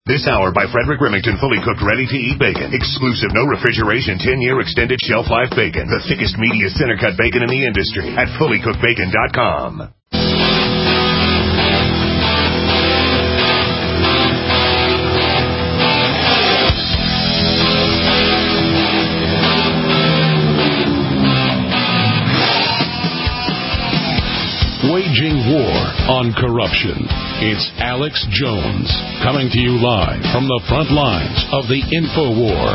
This hour by Frederick Remington, fully cooked, ready-to-eat bacon. Exclusive, no refrigeration, 10-year extended shelf life bacon. The thickest, meatiest, center-cut bacon in the industry at fullycookedbacon.com. Waging war on corruption. It's Alex Jones coming to you live from the front lines of the InfoWar.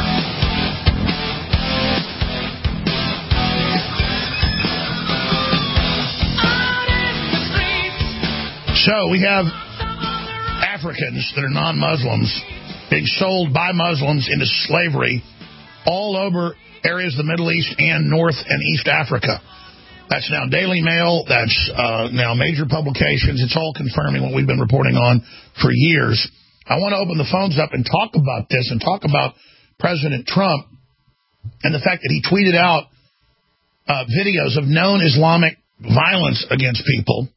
So we have Africans that are non-Muslims being sold by Muslims into slavery all over areas of the Middle East and North and East Africa. That's now Daily Mail. That's now major publications. It's all confirming what we've been reporting on for years. I want to open the phones up and talk about this and talk about President Trump and the fact that he tweeted out videos of known Islamic violence against people.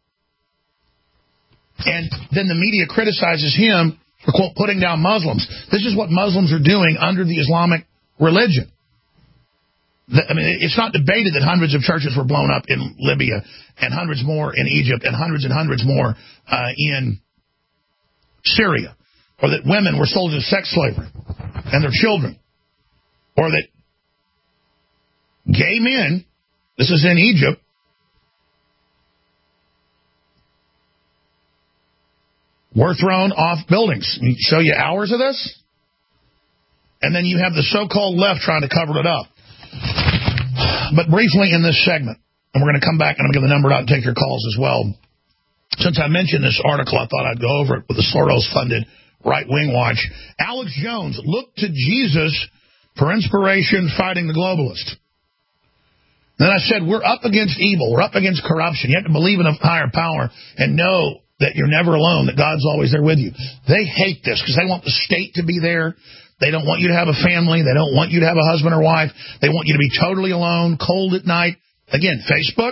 And then the media criticizes him for, quote, putting down Muslims. This is what Muslims are doing under the Islamic religion. I mean, it's not debated that hundreds of churches were blown up in Libya and hundreds more in Egypt and hundreds more in Syria, or that women were sold into sex slavery and their children, or that gay men, this is in Egypt, were thrown off buildings. Let me show you hours of this. And then you have the so-called left trying to cover it up. But briefly in this segment, and we're going to come back and I'm going to give the number out and take your calls as well. Since I mentioned this article, I thought I'd go over it with the Soros-funded right-wing watch. Alex Jones, look to Jesus for inspiration fighting the globalist. Then I said, we're up against evil. We're up against corruption. You have to believe in a higher power and know that you're never alone, that God's always there with you. They hate this because they want the state to be there. They don't want you to have a family. They don't want you to have a husband or wife. They want you to be totally alone, cold at night. Again, Facebook,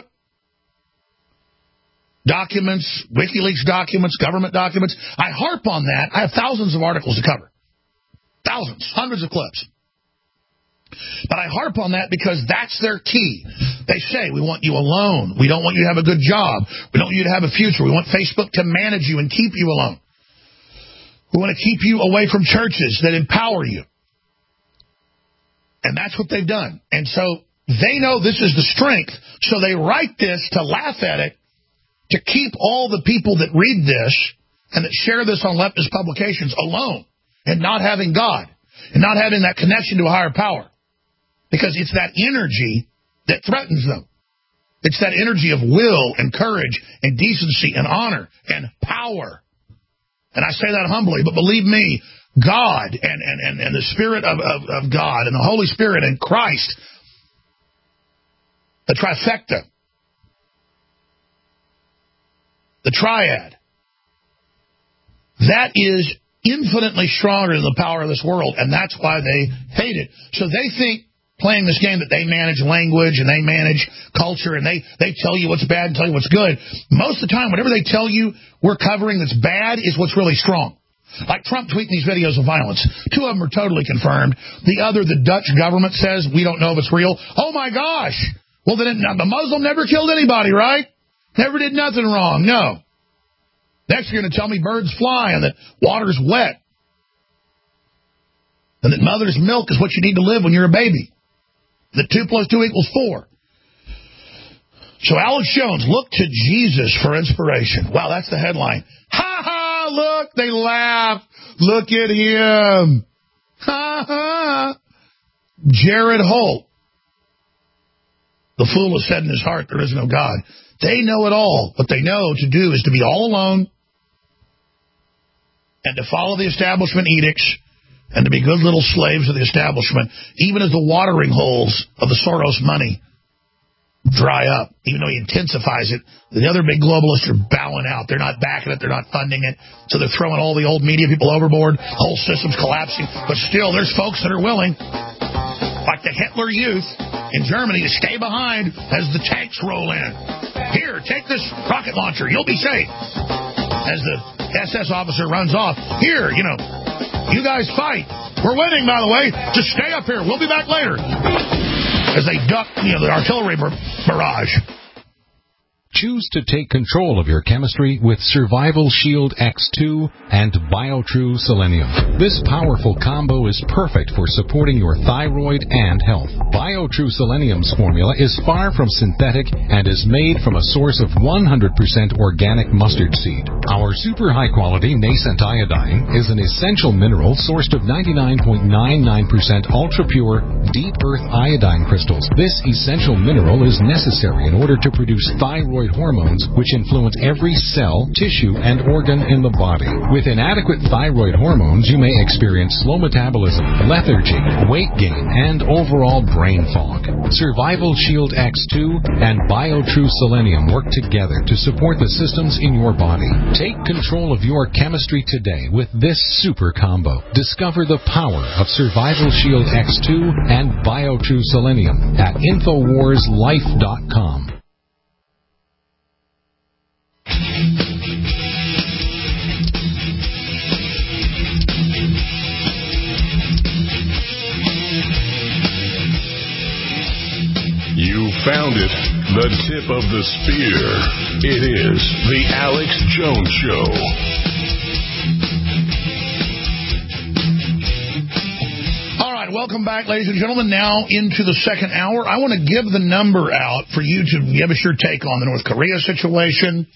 documents, WikiLeaks documents, government documents. I harp on that. I have thousands of articles to cover. Thousands, hundreds of clips. But I harp on that because that's their key. They say, we want you alone. We don't want you to have a good job. We don't want you to have a future. We want Facebook to manage you and keep you alone. We want to keep you away from churches that empower you. And that's what they've done. And so they know this is the strength. So they write this to laugh at it, to keep all the people that read this and that share this on leftist publications alone and not having God and not having that connection to a higher power. Because it's that energy that threatens them. It's that energy of will and courage and decency and honor and power. And I say that humbly, but believe me, God and the Spirit of God and the Holy Spirit and Christ, the trifecta, the triad, that is infinitely stronger than the power of this world, and that's why they hate it. So they think playing this game that they manage language and they manage culture and they tell you what's bad and tell you what's good. Most of the time, whatever they tell you we're covering that's bad is what's really strong. Like Trump tweeting these videos of violence. 2 of them are totally confirmed. The other, the Dutch government says we don't know if it's real. Oh, my gosh. Well, then the Muslim never killed anybody, right? Never did nothing wrong. No. Next, you're going to tell me birds fly and that water's wet. And that mother's milk is what you need to live when you're a baby. That 2 + 2 = 4. So Alex Jones, look to Jesus for inspiration. Wow, that's the headline. Ha ha, look, they laugh. Look at him. Ha ha. Jared Holt. The fool has said in his heart there is no God. They know it all. What they know to do is to be all alone and to follow the establishment edicts and to be good little slaves of the establishment, even as the watering holes of the Soros money dry up, even though he intensifies it. The other big globalists are bowing out. They're not backing it. They're not funding it. So they're throwing all the old media people overboard. Whole systems collapsing. But still, there's folks that are willing, like the Hitler Youth in Germany, to stay behind as the tanks roll in. Here, take this rocket launcher. You'll be safe. As the SS officer runs off. Here, You guys fight. We're winning, by the way. Just stay up here. We'll be back later. As they duck, the artillery barrage. Choose to take control of your chemistry with Survival Shield X2 and BioTrue Selenium. This powerful combo is perfect for supporting your thyroid and health. BioTrue Selenium's formula is far from synthetic and is made from a source of 100% organic mustard seed. Our super high-quality nascent iodine is an essential mineral sourced of 99.99% ultra-pure, deep earth iodine crystals. This essential mineral is necessary in order to produce thyroid hormones, which influence every cell, tissue, and organ in the body. With inadequate thyroid hormones, you may experience slow metabolism, lethargy, weight gain, and overall brain fog. Survival Shield X2 and BioTrue Selenium work together to support the systems in your body. Take control of your chemistry today with this super combo. Discover the power of Survival Shield X2 and BioTrue Selenium at InfoWarsLife.com. You found it, the tip of the spear. It is the Alex Jones Show. All right, welcome back, ladies and gentlemen. Now into the second hour. I want to give the number out for you to give us your take on the North Korea situation,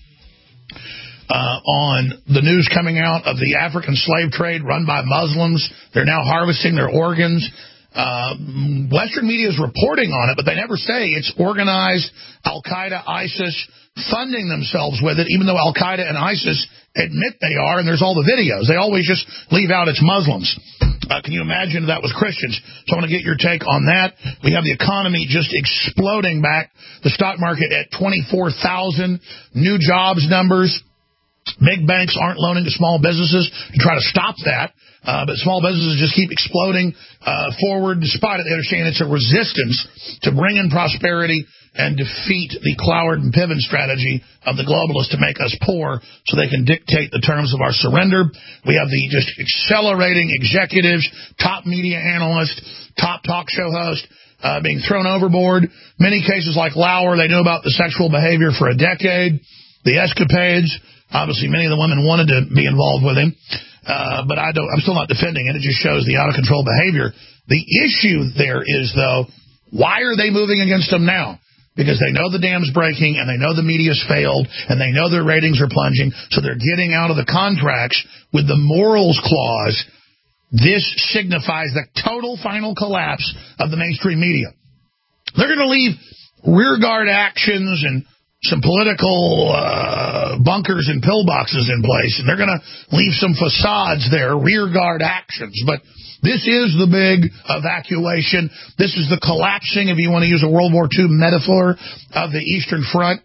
on the news coming out of the African slave trade run by Muslims. They're now harvesting their organs. Western media is reporting on it, but they never say it's organized Al-Qaeda, ISIS, funding themselves with it, even though Al-Qaeda and ISIS admit they are, and there's all the videos. They always just leave out it's Muslims. Can you imagine if that was Christians? So I want to get your take on that. We have the economy just exploding back. The stock market at 24,000. New jobs numbers. Big banks aren't loaning to small businesses to try to stop that. But small businesses just keep exploding forward despite it. They understand it's a resistance to bring in prosperity and defeat the Cloward and Piven strategy of the globalists to make us poor so they can dictate the terms of our surrender. We have the just accelerating executives, top media analysts, top talk show host being thrown overboard. Many cases like Lauer, they knew about the sexual behavior for a decade, the escapades. Obviously, many of the women wanted to be involved with him. But I'm still not defending it. It just shows the out-of-control behavior. The issue there is, though, why are they moving against him now? Because they know the dam's breaking, and they know the media's failed, and they know their ratings are plunging, so they're getting out of the contracts with the morals clause. This signifies the total final collapse of the mainstream media. They're going to leave rearguard actions and some political bunkers and pillboxes in place, and they're going to leave some facades there, rearguard actions. But this is the big evacuation. This is the collapsing, if you want to use a World War II metaphor, of the Eastern Front.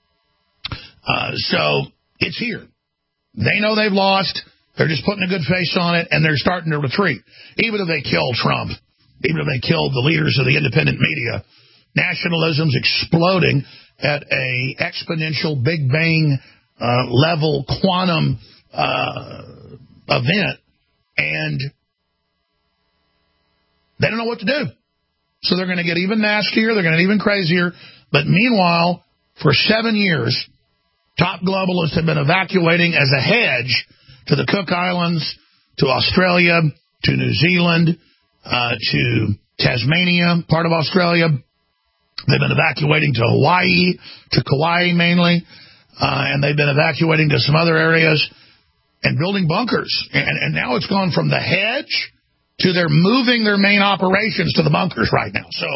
So it's here. They know they've lost. They're just putting a good face on it, and they're starting to retreat. Even if they kill Trump, even if they kill the leaders of the independent media, nationalism's exploding at a exponential Big Bang level quantum event, and they don't know what to do. So they're going to get even nastier, they're going to get even crazier. But meanwhile, for 7 years, top globalists have been evacuating as a hedge to the Cook Islands, to Australia, to New Zealand, to Tasmania, part of Australia. They've been evacuating to Hawaii, to Kauai mainly, and they've been evacuating to some other areas and building bunkers. And now it's gone from the hedge to they're moving their main operations to the bunkers right now. So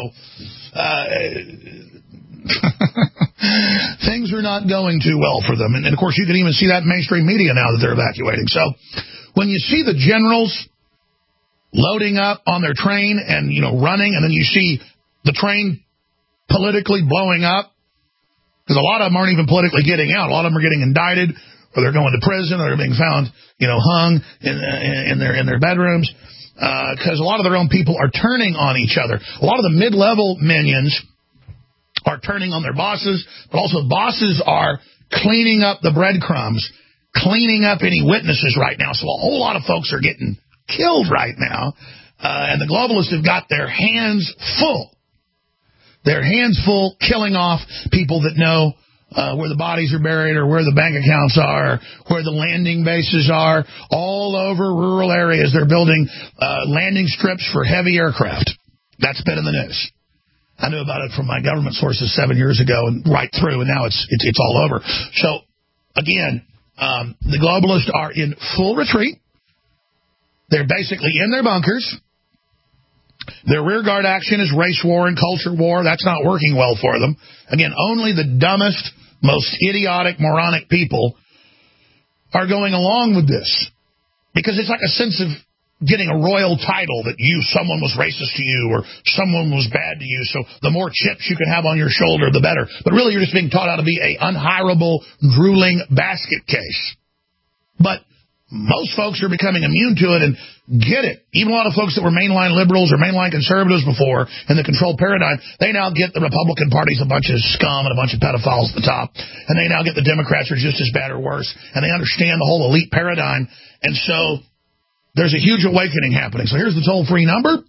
things are not going too well for them. And, of course, you can even see that in mainstream media now that they're evacuating. So when you see the generals loading up on their train and, running, and then you see the train politically blowing up, because a lot of them aren't even politically getting out. A lot of them are getting indicted, or they're going to prison, or they're being found, hung in their bedrooms, because a lot of their own people are turning on each other. A lot of the mid-level minions are turning on their bosses, but also bosses are cleaning up the breadcrumbs, cleaning up any witnesses right now. So a whole lot of folks are getting killed right now. And the globalists have got their hands full. Their hands full killing off people that know where the bodies are buried or where the bank accounts are, where the landing bases are. All over rural areas, they're building landing strips for heavy aircraft. That's been in the news. I knew about it from my government sources 7 years ago and right through, and now it's all over. So, again, the globalists are in full retreat. They're basically in their bunkers. Their rearguard action is race war and culture war. That's not working well for them. Again, only the dumbest, most idiotic, moronic people are going along with this. Because it's like a sense of getting a royal title that someone was racist to you or someone was bad to you. So the more chips you can have on your shoulder, the better. But really, you're just being taught how to be a unhirable, drooling basket case. But most folks are becoming immune to it and get it. Even a lot of folks that were mainline liberals or mainline conservatives before in the control paradigm, they now get the Republican Party's a bunch of scum and a bunch of pedophiles at the top. And they now get the Democrats are just as bad or worse. And they understand the whole elite paradigm. And so there's a huge awakening happening. So here's the toll-free number.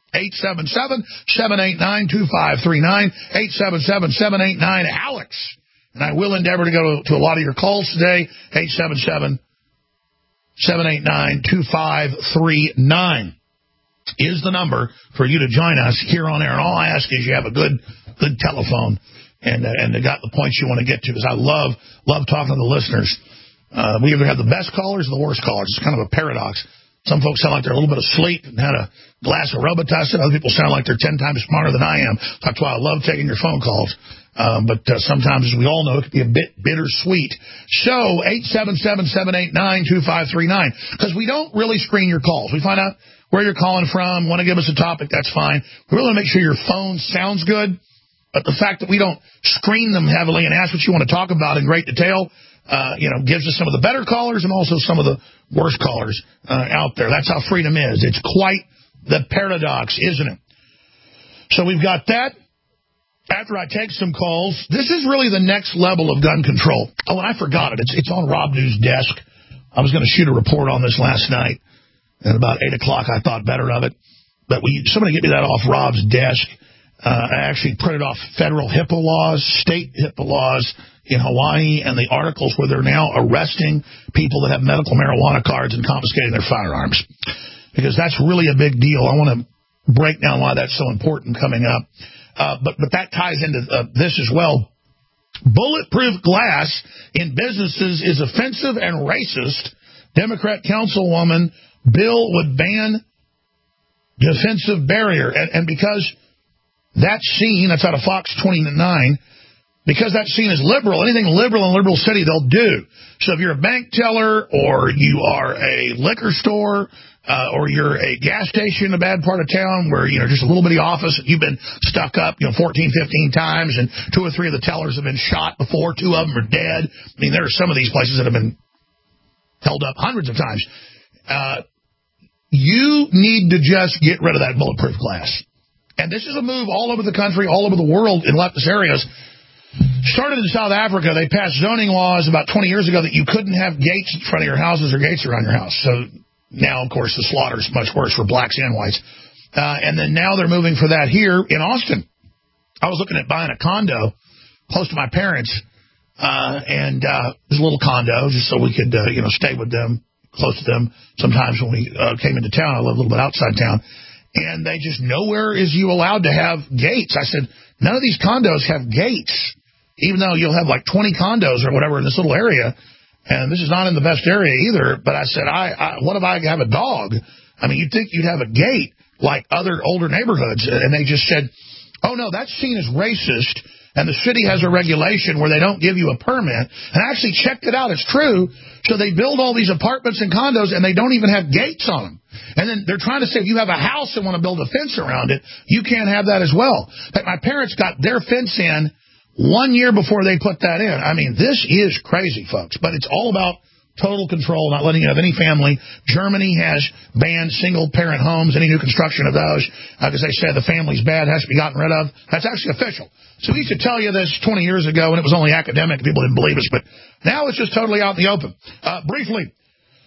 877-789-2539. 877-789-ALEX. And I will endeavor to go to a lot of your calls today. 877-789-2539 is the number for you to join us here on air. And all I ask is you have a good telephone and got the points you want to get to, because I love talking to the listeners. We either have the best callers or the worst callers. It's kind of a paradox. Some folks sound like they're a little bit asleep and had a glass of Robitussin. Other people sound like they're 10 times smarter than I am. That's why I love taking your phone calls. But sometimes, as we all know, it can be a bit bittersweet. So, 877-789-2539. Because we don't really screen your calls. We find out where you're calling from, want to give us a topic, that's fine. We really want to make sure your phone sounds good. But the fact that we don't screen them heavily and ask what you want to talk about in great detail, gives us some of the better callers and also some of the worst callers out there. That's how freedom is. It's quite the paradox, isn't it? So we've got that. After I take some calls, this is really the next level of gun control. Oh, and I forgot it. It's on Rob News' desk. I was going to shoot a report on this last night. At about 8 o'clock, I thought better of it. But somebody get me that off Rob's desk. I actually printed off federal HIPAA laws, state HIPAA laws in Hawaii, and the articles where they're now arresting people that have medical marijuana cards and confiscating their firearms. Because that's really a big deal. I want to break down why that's so important coming up. But that ties into this as well. Bulletproof glass in businesses is offensive and racist. Democrat councilwoman bill would ban defensive barrier. And because that's seen, that's out of Fox 29, because that's seen as liberal, anything liberal in Liberal City, they'll do. So if you're a bank teller or you are a liquor store or you're a gas station in a bad part of town where, just a little bitty office, you've been stuck up, 14, 15 times, and 2 or 3 of the tellers have been shot before, 2 of them are dead. I mean, there are some of these places that have been held up hundreds of times. You need to just get rid of that bulletproof glass. And this is a move all over the country, all over the world in leftist areas. Started in South Africa. They passed zoning laws about 20 years ago that you couldn't have gates in front of your houses or gates around your house. So now, of course, the slaughter is much worse for blacks and whites. And then now they're moving for that here in Austin. I was looking at buying a condo close to my parents. And it was a little condo just so we could, stay with them, close to them. Sometimes when we came into town, I live a little bit outside town. And they just, nowhere is you allowed to have gates. I said, none of these condos have gates, even though you'll have like 20 condos or whatever in this little area. And this is not in the best area either. But I said, what if I have a dog? I mean, you'd think you'd have a gate like other older neighborhoods. And they just said, oh, no, that's seen as racist. And the city has a regulation where they don't give you a permit. And I actually checked it out. It's true. So they build all these apartments and condos, and they don't even have gates on them. And then they're trying to say if you have a house and want to build a fence around it, you can't have that as well. But my parents got their fence in 1 year before they put that in. I mean, this is crazy, folks. But it's all about total control, not letting you have any family. Germany has banned single-parent homes, any new construction of those. Because they said the family's bad, has to be gotten rid of. That's actually official. So we used to tell you this 20 years ago, and it was only academic. People didn't believe us. But now it's just totally out in the open. Briefly,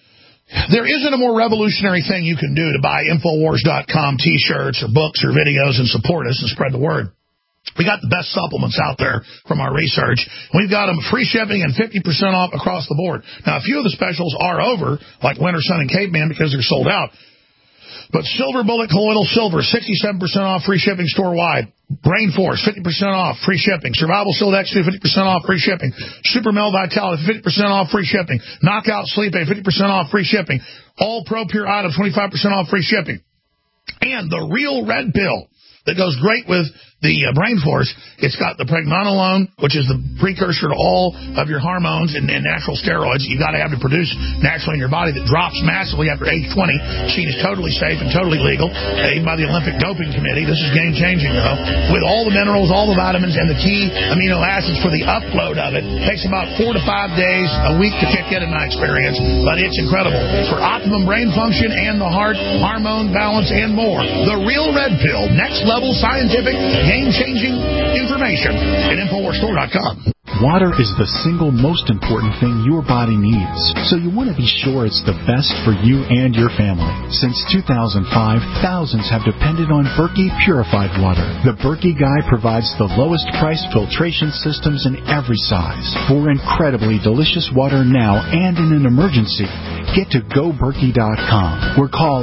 There isn't a more revolutionary thing you can do to buy Infowars.com T-shirts or books or videos and support us and spread the word. We got the best supplements out there from our research. We've got them free shipping and 50% off across the board. Now, a few of the specials are over, like Winter Sun and Caveman, because they're sold out. But Silver Bullet Colloidal Silver, 67% off, free shipping store-wide. Brain Force, 50% off, free shipping. Survival Shield X2, 50% off, free shipping. Super Male Vitality, 50% off, free shipping. Knockout Sleep Aid, 50% off, free shipping. All Pro Pure items, 25% off, free shipping. And the Real Red Pill that goes great with the Brain Force. It's got the pregnenolone, which is the precursor to all of your hormones and natural steroids you got to have to produce naturally in your body that drops massively after age 20. Seen as totally safe and totally legal, even by the Olympic Doping Committee. This is game-changing, though. With all the minerals, all the vitamins, and the key amino acids for the upload of it. Takes about 4 to 5 days, a week to kick in my experience, but it's incredible. For optimum brain function and the heart, hormone balance, and more. The Real Red Pill, next-level scientific game-changing information at InfoWarsStore.com. Water is the single most important thing your body needs, so you want to be sure it's the best for you and your family. Since 2005, thousands have depended on Berkey purified water. The Berkey Guy provides the lowest price filtration systems in every size. For incredibly delicious water now and in an emergency, get to GoBerkey.com or call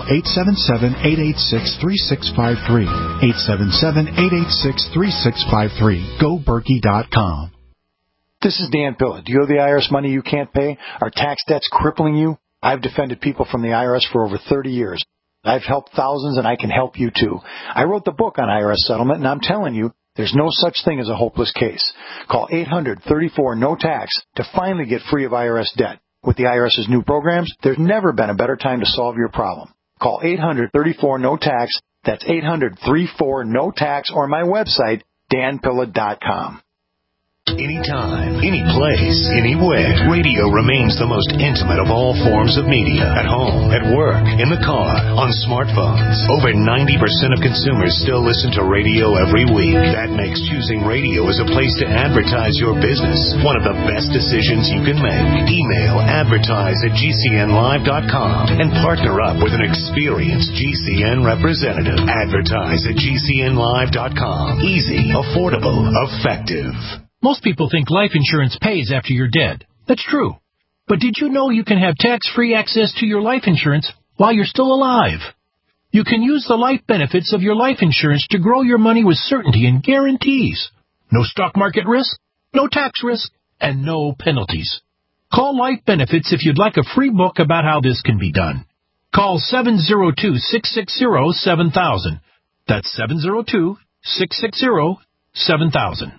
877-886-3653. 877-886-3653. GoBerkey.com. This is Dan Pilla. Do you owe the IRS money you can't pay? Are tax debts crippling you? I've defended people from the IRS for over 30 years. I've helped thousands, and I can help you too. I wrote the book on IRS settlement, and I'm telling you, there's no such thing as a hopeless case. Call 800-34-NO-TAX to finally get free of IRS debt. With the IRS's new programs, there's never been a better time to solve your problem. Call 800-34-NO-TAX. That's 800-34-NO-TAX, or my website, danpilla.com. Anytime, any place, anywhere. Radio remains the most intimate of all forms of media. At home, at work, in the car, on smartphones. Over 90% of consumers still listen to radio every week. That makes choosing radio as a place to advertise your business one of the best decisions you can make. Email advertise@gcnlive.com and partner up with an experienced GCN representative. Advertise@gcnlive.com. Easy, affordable, effective. Most people think life insurance pays after you're dead. That's true. But did you know you can have tax-free access to your life insurance while you're still alive? You can use the life benefits of your life insurance to grow your money with certainty and guarantees. No stock market risk, no tax risk, and no penalties. Call Life Benefits if you'd like a free book about how this can be done. Call 702-660-7000. That's 702-660-7000.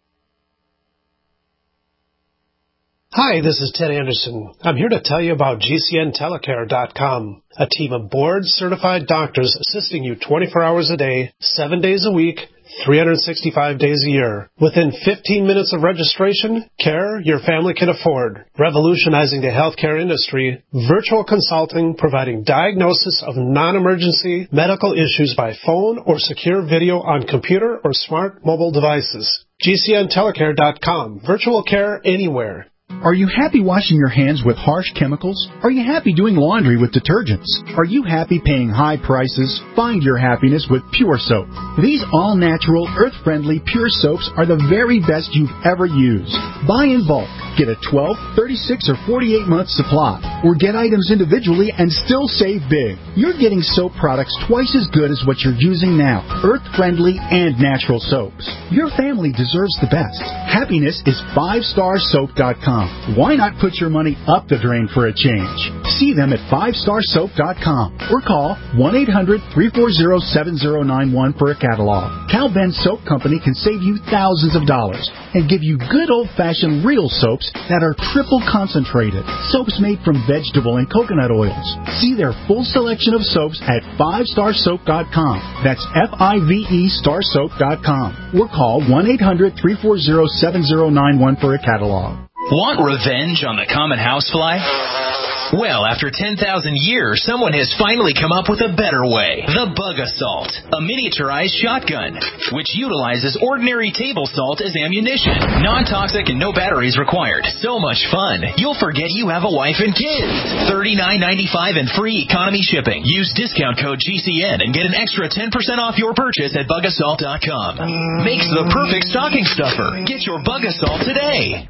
Hi, this is Ted Anderson. I'm here to tell you about GCNTelecare.com, a team of board-certified doctors assisting you 24 hours a day, 7 days a week, 365 days a year. Within 15 minutes of registration, care your family can afford. Revolutionizing the healthcare industry, virtual consulting providing diagnosis of non-emergency medical issues by phone or secure video on computer or smart mobile devices. GCNTelecare.com, virtual care anywhere. Are you happy washing your hands with harsh chemicals? Are you happy doing laundry with detergents? Are you happy paying high prices? Find your happiness with Pure Soap. These all-natural, earth-friendly Pure Soaps are the very best you've ever used. Buy in bulk. Get a 12, 36, or 48-month supply. Or get items individually and still save big. You're getting soap products twice as good as what you're using now. Earth-friendly and natural soaps. Your family deserves the best. Happiness is 5starsoap.com. Why not put your money up the drain for a change? See them at 5starsoap.com or call 1-800-340-7091 for a catalog. Cal Ben Soap Company can save you thousands of dollars and give you good old-fashioned real soaps that are triple concentrated. Soaps made from vegetable and coconut oils. See their full selection of soaps at 5starsoap.com. That's F-I-V-E starsoap.com or call 1-800-340-7091 for a catalog. Want revenge on the common housefly? Well, after 10,000 years, someone has finally come up with a better way. The Bug Assault, a miniaturized shotgun, which utilizes ordinary table salt as ammunition. Non-toxic and no batteries required. So much fun, you'll forget you have a wife and kids. $39.95 and free economy shipping. Use discount code GCN and get an extra 10% off your purchase at bugassault.com. Makes the perfect stocking stuffer. Get your Bug Assault today.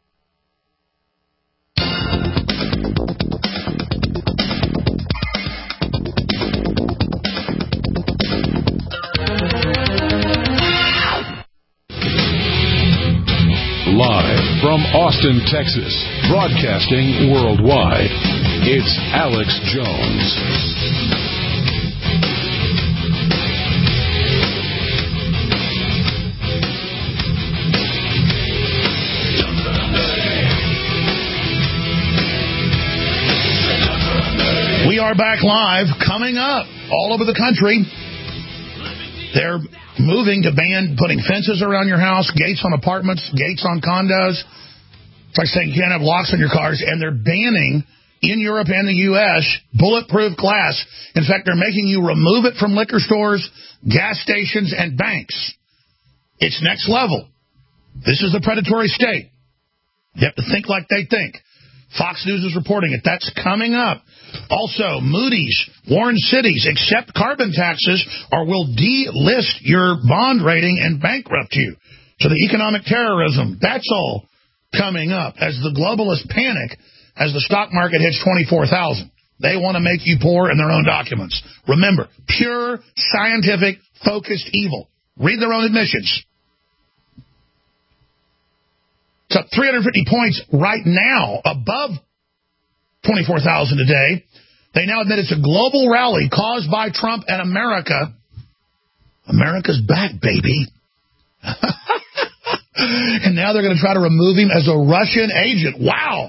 Live from Austin, Texas, broadcasting worldwide, it's Alex Jones. We are back live. Coming up all over the country, they're moving to ban putting fences around your house, gates on apartments, gates on condos. It's like saying you can't have locks on your cars. And they're banning, in Europe and the U.S., bulletproof glass. In fact, they're making you remove it from liquor stores, gas stations, and banks. It's next level. This is the predatory state. You have to think like they think. Fox News is reporting it. That's coming up. Also, Moody's warns cities accept carbon taxes or will delist your bond rating and bankrupt you. So the economic terrorism, that's all coming up as the globalists panic as the stock market hits 24,000. They want to make you poor in their own documents. Remember, pure, scientific, focused evil. Read their own admissions. It's up 350 points right now, above 24,000 today. They now admit it's a global rally caused by Trump and America. America's back, baby. And now they're going to try to remove him as a Russian agent. Wow.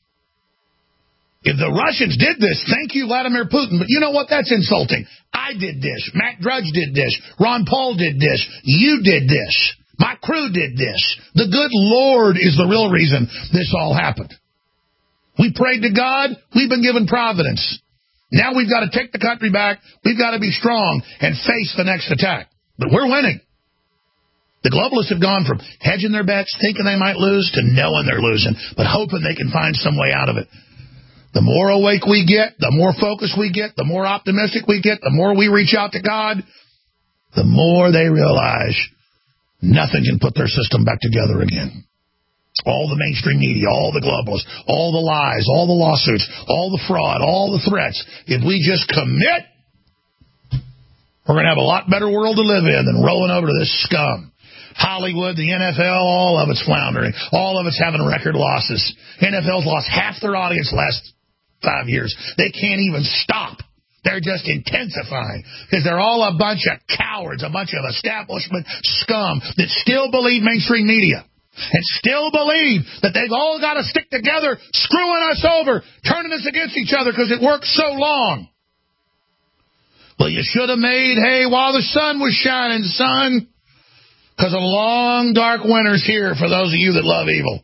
If the Russians did this, thank you, Vladimir Putin. But you know what? That's insulting. I did this. Matt Drudge did this. Ron Paul did this. You did this. My crew did this. The good Lord is the real reason this all happened. We prayed to God. We've been given providence. Now we've got to take the country back. We've got to be strong and face the next attack. But we're winning. The globalists have gone from hedging their bets, thinking they might lose, to knowing they're losing, but hoping they can find some way out of it. The more awake we get, the more focused we get, the more optimistic we get, the more we reach out to God, the more they realize nothing can put their system back together again. All the mainstream media, all the globalists, all the lies, all the lawsuits, all the fraud, all the threats. If we just commit, we're going to have a lot better world to live in than rolling over to this scum. Hollywood, the NFL, all of it's floundering. All of it's having record losses. NFL's lost half their audience the last 5 years. They can't even stop. They're just intensifying because they're all a bunch of cowards, a bunch of establishment scum that still believe mainstream media and still believe that they've all got to stick together, screwing us over, turning us against each other because it worked so long. Well, you should have made hay while the sun was shining, son, because a long, dark winter's here for those of you that love evil.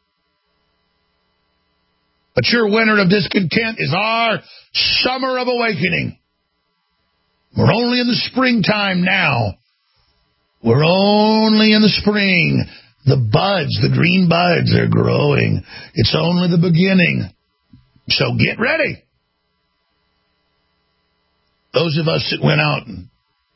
But your winter of discontent is our summer of awakening. We're only in the springtime now. We're only in the spring. The buds, the green buds are growing. It's only the beginning. So get ready. Those of us that went out and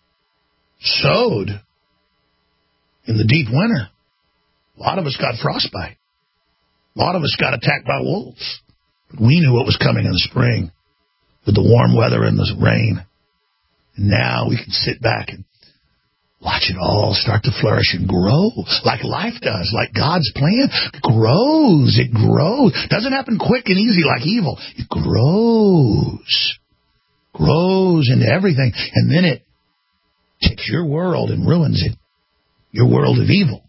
sowed in the deep winter, a lot of us got frostbite. A lot of us got attacked by wolves. We knew what was coming in the spring with the warm weather and the rain. And now we can sit back and watch it all start to flourish and grow like life does, like God's plan. It grows. It grows. Doesn't happen quick and easy like evil. It grows. Grows into everything. And then it takes your world and ruins it. Your world of evil.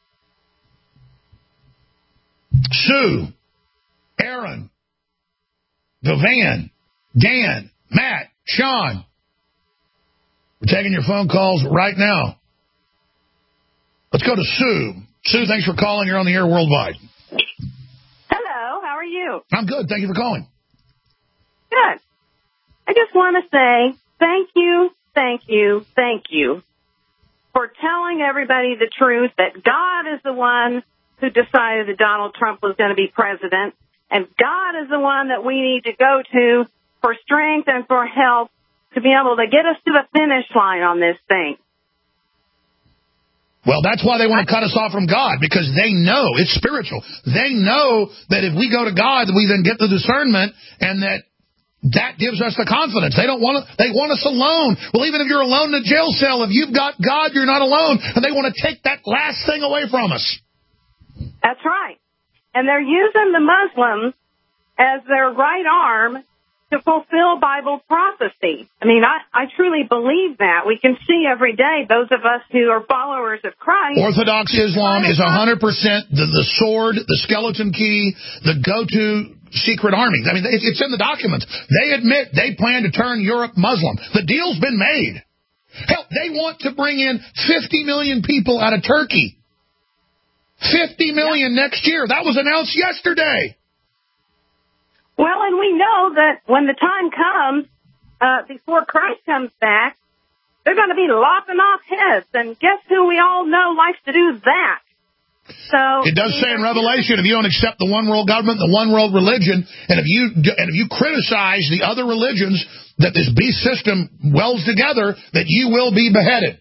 Sue, Aaron, Govan, Dan, Matt, Sean. We're taking your phone calls right now. Let's go to Sue. Sue, thanks for calling. You're on the air worldwide. Hello, how are you? I'm good. Thank you for calling. Good. I just want to say thank you for telling everybody the truth that God is the one who decided that Donald Trump was going to be president, and God is the one that we need to go to for strength and for help to be able to get us to the finish line on this thing. Well, that's why they want to cut us off from God, because they know it's spiritual. They know that if we go to God, we then get the discernment, and that gives us the confidence. They want us alone. Well, even if you're alone in a jail cell, if you've got God, you're not alone. And they want to take that last thing away from us. That's right. And they're using the Muslims as their right arm to fulfill Bible prophecy. I mean, I truly believe that. We can see every day, those of us who are followers of Christ. Orthodox Islam is 100% the sword, the skeleton key, the go-to secret army. I mean, it's in the documents. They admit they plan to turn Europe Muslim. The deal's been made. Hell, they want to bring in 50 million people out of Turkey. 50 million next year. That was announced yesterday. Well, and we know that when the time comes, before Christ comes back, they're going to be lopping off heads. And guess who we all know likes to do that? So it does say in Revelation, if you don't accept the one world government, the one world religion, and if you criticize the other religions that this beast system welds together, that you will be beheaded.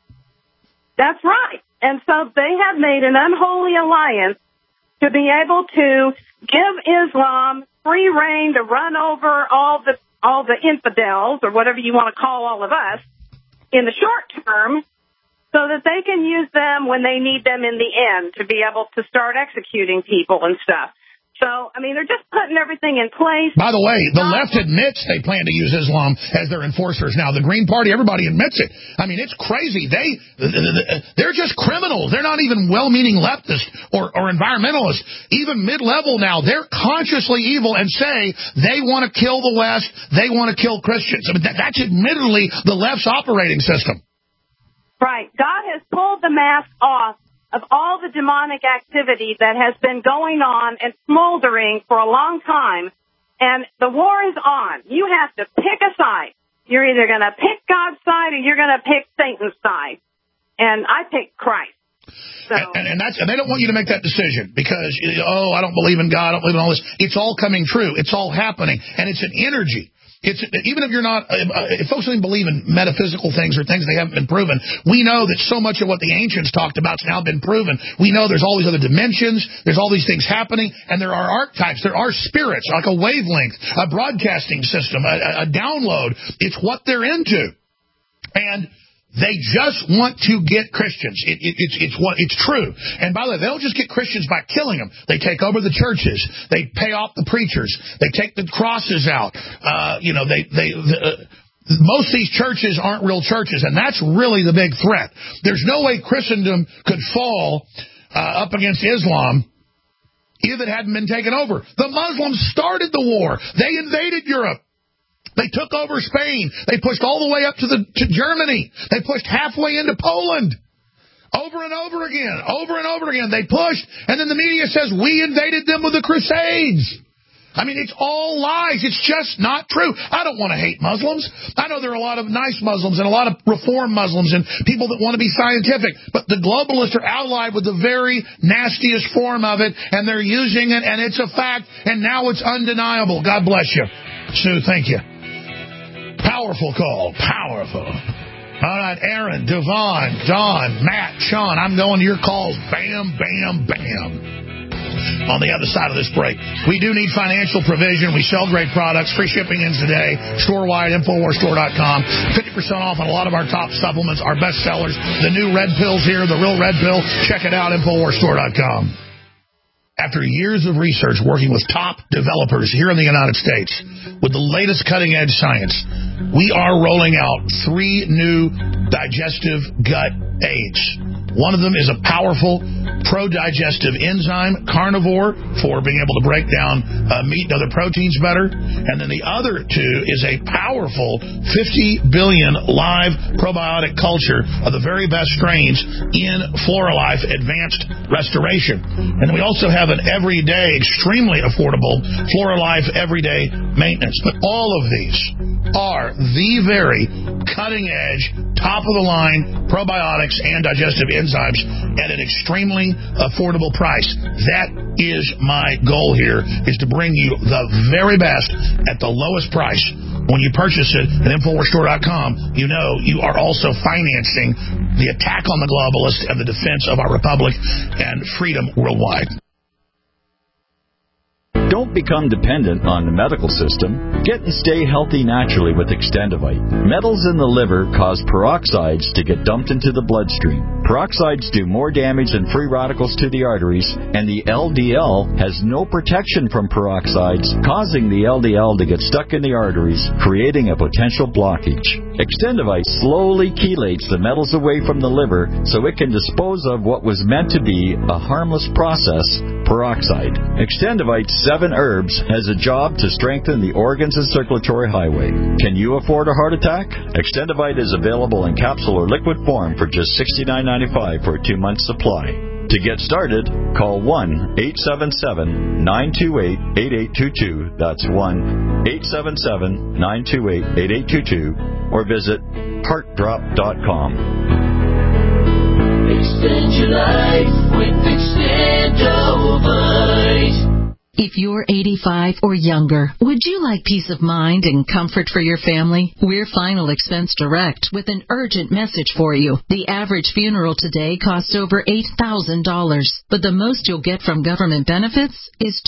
That's right. And so they have made an unholy alliance to be able to give Islam free reign to run over all the infidels, or whatever you want to call all of us, in the short term, so that they can use them when they need them in the end to be able to start executing people and stuff. So, I mean, they're just putting everything in place. By the way, the left admits they plan to use Islam as their enforcers now. The Green Party, everybody admits it. I mean, it's crazy. They're just criminals. They're not even well-meaning leftists or environmentalists. Even mid-level now, they're consciously evil and say they want to kill the West, they want to kill Christians. I mean, that's admittedly the left's operating system. Right. God has pulled the mask off of all the demonic activity that has been going on and smoldering for a long time, and the war is on. You have to pick a side. You're either going to pick God's side or you're going to pick Satan's side. And I pick Christ. So. And they don't want you to make that decision because, I don't believe in God, I don't believe in all this. It's all coming true. It's all happening. And it's an energy. Even if you're not, if folks don't believe in metaphysical things or things that haven't been proven, we know that so much of what the ancients talked about has now been proven. We know there's all these other dimensions, there's all these things happening, and there are archetypes, there are spirits, like a wavelength, a broadcasting system, a download. It's what they're into. And they just want to get Christians. It's true. And by the way, they don't just get Christians by killing them. They take over the churches. They pay off the preachers. They take the crosses out. Most of these churches aren't real churches, and that's really the big threat. There's no way Christendom could fall up against Islam if it hadn't been taken over. The Muslims started the war. They invaded Europe. They took over Spain. They pushed all the way up to Germany. They pushed halfway into Poland. Over and over again. They pushed, and then the media says, we invaded them with the Crusades. I mean, it's all lies. It's just not true. I don't want to hate Muslims. I know there are a lot of nice Muslims and a lot of reform Muslims and people that want to be scientific, but the globalists are allied with the very nastiest form of it, and they're using it, and it's a fact, and now it's undeniable. God bless you. Sue, thank you. Powerful call. Powerful. All right, Aaron, Devon, Don, Matt, Sean, I'm going to your calls. Bam, bam, bam. On the other side of this break, we do need financial provision. We sell great products. Free shipping ends today. Store-wide, InfoWarsStore.com. 50% off on a lot of our top supplements, our best sellers. The new red pills here, the real red pill. Check it out, InfoWarsStore.com. After years of research working with top developers here in the United States with the latest cutting-edge science, we are rolling out 3 new digestive gut aids. One of them is a powerful pro-digestive enzyme, carnivore, for being able to break down meat and other proteins better. And then the other two is a powerful 50 billion live probiotic culture of the very best strains in Floralife Advanced Restoration. And then we also have an everyday, extremely affordable Floralife Everyday Maintenance. But all of these are the very cutting-edge, top-of-the-line probiotics and digestive enzymes at an extremely affordable price. That is my goal here, is to bring you the very best at the lowest price. When you purchase it at InfoWarsStore.com, you know you are also financing the attack on the globalists and the defense of our republic and freedom worldwide. Don't become dependent on the medical system. Get and stay healthy naturally with Extendivite. Metals in the liver cause peroxides to get dumped into the bloodstream. Peroxides do more damage than free radicals to the arteries, and the LDL has no protection from peroxides, causing the LDL to get stuck in the arteries, creating a potential blockage. Extendivite slowly chelates the metals away from the liver so it can dispose of what was meant to be a harmless process, peroxide. Extendivite's 7 herbs has a job to strengthen the organs and circulatory highway. Can you afford a heart attack? Extendivite is available in capsule or liquid form for just $69.95 for a 2-month supply. To get started, call 1-877-928-8822. That's 1-877-928-8822. Or visit heartdrop.com. Extend your life with Extendivite. If you're 85 or younger, would you like peace of mind and comfort for your family? We're Final Expense Direct with an urgent message for you. The average funeral today costs over $8,000, but the most you'll get from government benefits is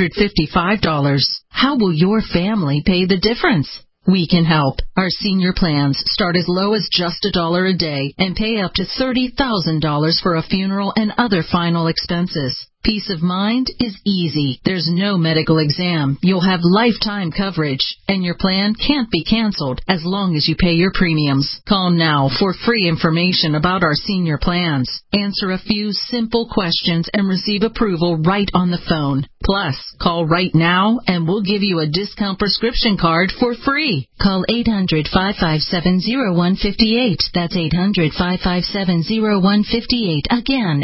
$255. How will your family pay the difference? We can help. Our senior plans start as low as just $1 a day and pay up to $30,000 for a funeral and other final expenses. Peace of mind is easy. There's no medical exam. You'll have lifetime coverage, and your plan can't be canceled as long as you pay your premiums. Call now for free information about our senior plans. Answer a few simple questions and receive approval right on the phone. Plus, call right now and we'll give you a discount prescription card for free. Call 800-557-0158. That's 800-557-0158. Again,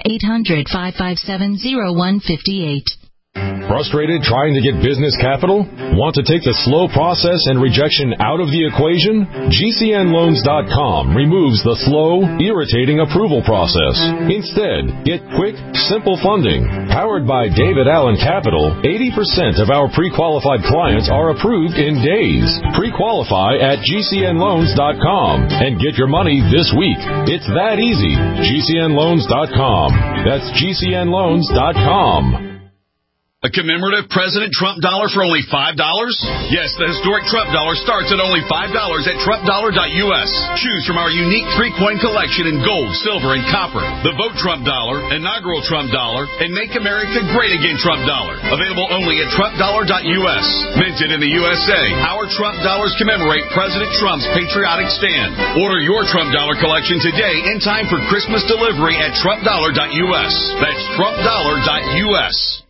800-557-0158. Frustrated trying to get business capital? Want to take the slow process and rejection out of the equation? GCNLoans.com removes the slow, irritating approval process. Instead, get quick, simple funding. Powered by David Allen Capital, 80% of our pre-qualified clients are approved in days. Pre-qualify at GCNLoans.com and get your money this week. It's that easy. GCNLoans.com. That's GCNLoans.com. A commemorative President Trump dollar for only $5? Yes, the historic Trump dollar starts at only $5 at TrumpDollar.us. Choose from our unique 3-coin collection in gold, silver, and copper. The Vote Trump dollar, inaugural Trump dollar, and Make America Great Again Trump dollar. Available only at TrumpDollar.us. Minted in the USA, our Trump dollars commemorate President Trump's patriotic stand. Order your Trump dollar collection today in time for Christmas delivery at TrumpDollar.us. That's TrumpDollar.us.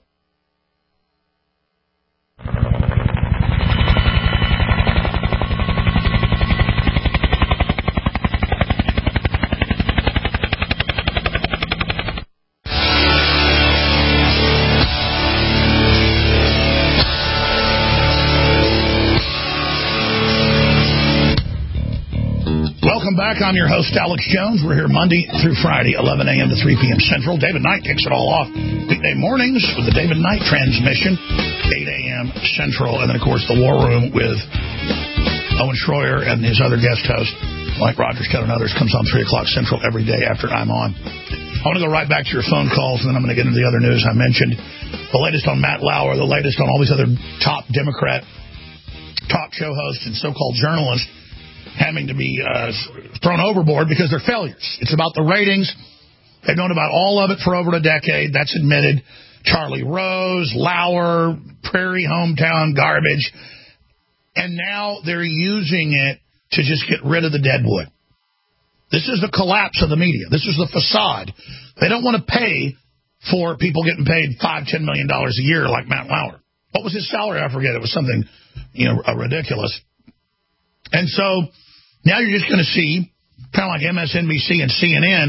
Welcome back. I'm your host, Alex Jones. We're here Monday through Friday, 11 a.m. to 3 p.m. Central. David Knight kicks it all off weekday mornings with the David Knight transmission, 8 a.m. Central. And then, of course, the War Room with Owen Schroyer and his other guest host, Mike Rogers, Ken, and others, comes on 3 o'clock Central every day after I'm on. I want to go right back to your phone calls, and then I'm going to get into the other news I mentioned. The latest on Matt Lauer, the latest on all these other top Democrat talk show hosts and so-called journalists having to be thrown overboard because they're failures. It's about the ratings. They've known about all of it for over a decade. That's admitted. Charlie Rose, Lauer, Prairie hometown garbage. And now they're using it to just get rid of the deadwood. This is the collapse of the media. This is the facade. They don't want to pay for people getting paid $5-10 million a year like Matt Lauer. What was his salary? I forget. It was something, ridiculous. And so now you're just going to see, kind of like MSNBC and CNN,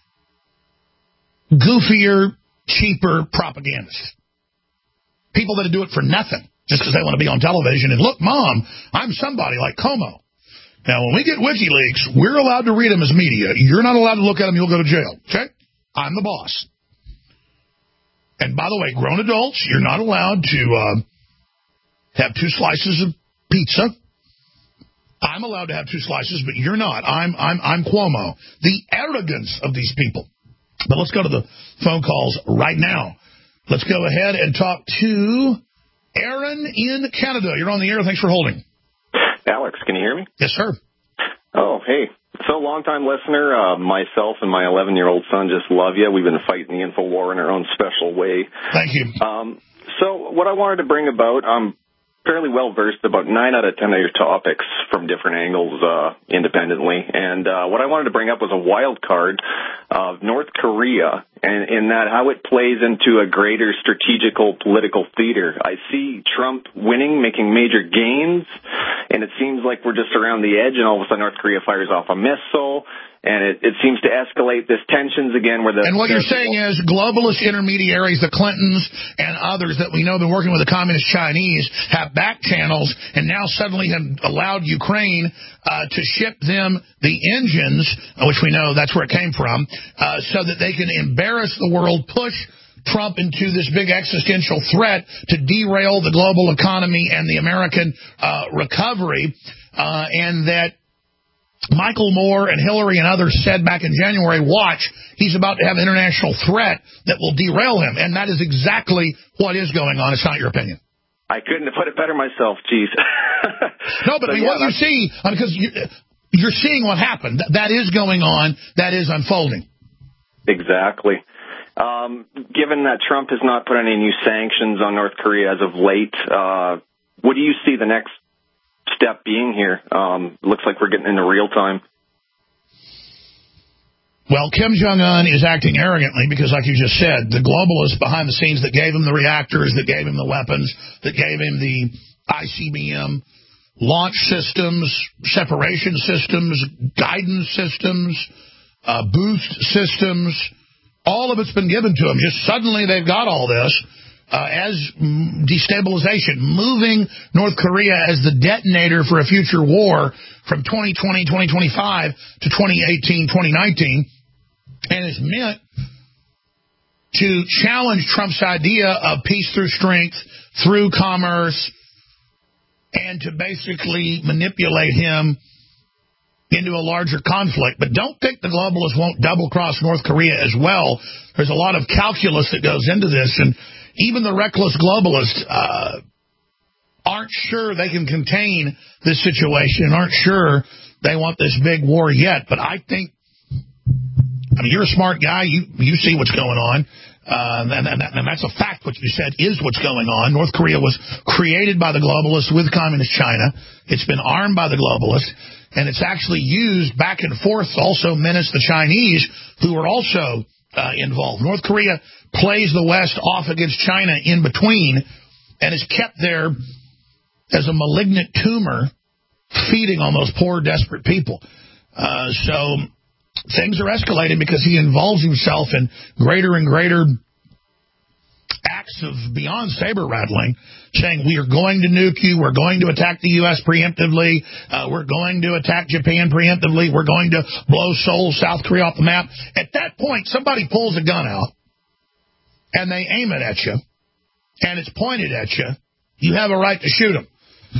goofier, cheaper propagandists. People that do it for nothing, just because they want to be on television. And look, Mom, I'm somebody like Como. Now, when we get WikiLeaks, we're allowed to read them as media. You're not allowed to look at them. You'll go to jail. Okay? I'm the boss. And by the way, grown adults, you're not allowed to have 2 slices of pizza. I'm allowed to have 2 slices, but you're not. I'm Cuomo. The arrogance of these people. But let's go to the phone calls right now. Let's go ahead and talk to Aaron in Canada. You're on the air. Thanks for holding. Alex, can you hear me? Yes, sir. Oh, hey. So, long-time listener, myself and my 11-year-old son just love you. We've been fighting the info war in our own special way. Thank you. So, what I wanted to bring about, I'm fairly well-versed about 9 out of 10 of your topics from different angles independently. And what I wanted to bring up was a wild card of North Korea, and in that how it plays into a greater strategical political theater. I see Trump winning, making major gains, and it seems like we're just around the edge, and all of a sudden North Korea fires off a missile, and it seems to escalate this tensions again. And what you're saying is globalist intermediaries, the Clintons and others that we know have been working with the communist Chinese, have back channels and now suddenly have allowed Ukraine to ship them the engines, which we know that's where it came from, so that they can embarrass the world, push Trump into this big existential threat to derail the global economy and the American recovery, and that Michael Moore and Hillary and others said back in January, watch, he's about to have an international threat that will derail him. And that is exactly what is going on. It's not your opinion. I couldn't have put it better myself, geez. No, but what you see, because you're seeing what happened. That is going on. That is unfolding. Exactly. Given that Trump has not put any new sanctions on North Korea as of late, what do you see the next step being here? Looks like we're getting into real time. Well, Kim Jong-un is acting arrogantly because, like you just said, the globalists behind the scenes that gave him the reactors, that gave him the weapons, that gave him the ICBM launch systems, separation systems, guidance systems, boost systems, all of it's been given to them. Just suddenly they've got all this. As destabilization, moving North Korea as the detonator for a future war from 2020, 2025 to 2018, 2019, and is meant to challenge Trump's idea of peace through strength, through commerce, and to basically manipulate him into a larger conflict. But don't think the globalists won't double-cross North Korea as well. There's a lot of calculus that goes into this, and even the reckless globalists aren't sure they can contain this situation, aren't sure they want this big war yet. But I think, you're a smart guy. You see what's going on. And that's a fact. What you said is what's going on. North Korea was created by the globalists with communist China. It's been armed by the globalists. And it's actually used back and forth to also menace the Chinese, who are also involved. North Korea plays the West off against China in between and is kept there as a malignant tumor feeding on those poor, desperate people. So things are escalating because he involves himself in greater and greater acts of beyond saber rattling, saying we are going to nuke you, we're going to attack the U.S. preemptively, we're going to attack Japan preemptively, we're going to blow Seoul, South Korea off the map. At that point, somebody pulls a gun out and they aim it at you and it's pointed at you. You have a right to shoot them.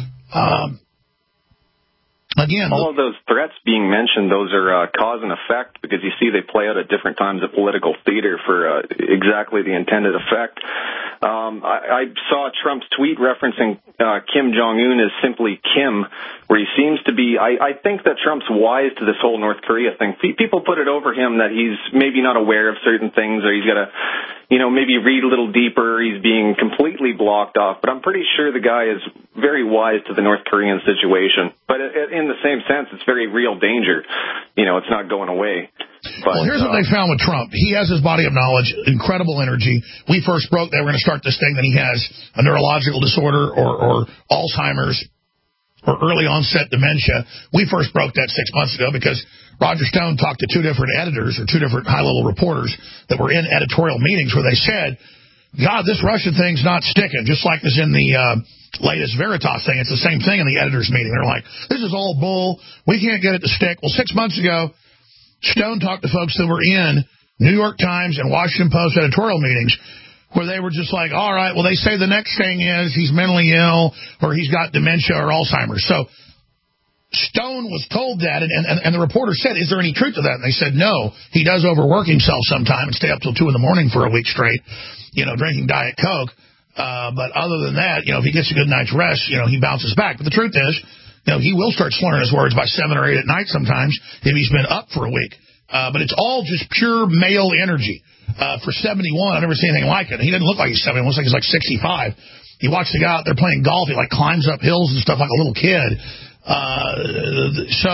Again, all of those threats being mentioned, those are cause and effect, because you see they play out at different times of political theater for exactly the intended effect. I saw Trump's tweet referencing Kim Jong-un as simply Kim, where he seems to be, I think that Trump's wise to this whole North Korea thing. People put it over him that he's maybe not aware of certain things, or he's got to, maybe read a little deeper, he's being completely blocked off. But I'm pretty sure the guy is very wise to the North Korean situation. But in the same sense, it's very real danger. It's not going away. Well, here's what they found with Trump. He has his body of knowledge, incredible energy. We first broke they were going to start this thing that he has a neurological disorder or Alzheimer's or early onset dementia. We first broke that 6 months ago because Roger Stone talked to two different editors or two different high-level reporters that were in editorial meetings where they said, God, this Russian thing's not sticking, just like this in the latest Veritas thing. It's the same thing in the editors' meeting. They're like, this is all bull. We can't get it to stick. Well, 6 months ago, Stone talked to folks that were in New York Times and Washington Post editorial meetings where they were just like, all right, well, they say the next thing is he's mentally ill or he's got dementia or Alzheimer's. So Stone was told that, and the reporter said, is there any truth to that? And they said, no, he does overwork himself sometime and stay up till 2 a.m. for a week straight, drinking Diet Coke. But other than that, if he gets a good night's rest, he bounces back. But the truth is, he will start slurring his words by 7 or 8 at night sometimes if he's been up for a week. But it's all just pure male energy. For 71, I've never seen anything like it. He doesn't look like he's 71. He looks like he's like 65. You watch the guy out there playing golf. He climbs up hills and stuff like a little kid. So,